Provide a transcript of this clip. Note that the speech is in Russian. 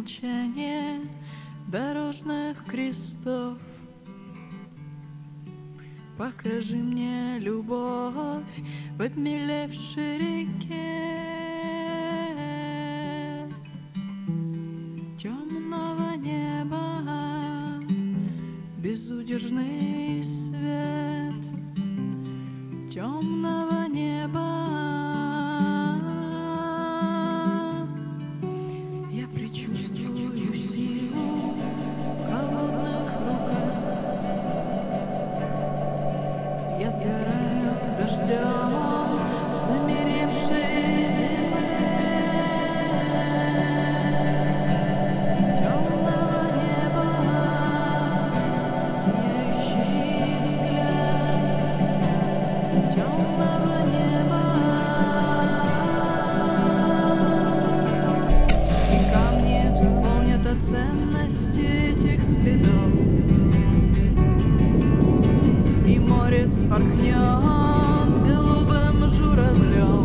значение дорожных крестов. Покажи мне любовь в обмелевшей реке темного неба, безудержный свет темного неба. Я предчувствую силу в холодных руках. Я сгораю дождем в замеревшей земле темного неба, сияющий взгляд темного неба. И камни вспомнят о ценности этих следов, и море вспорхнет голубым журавлем.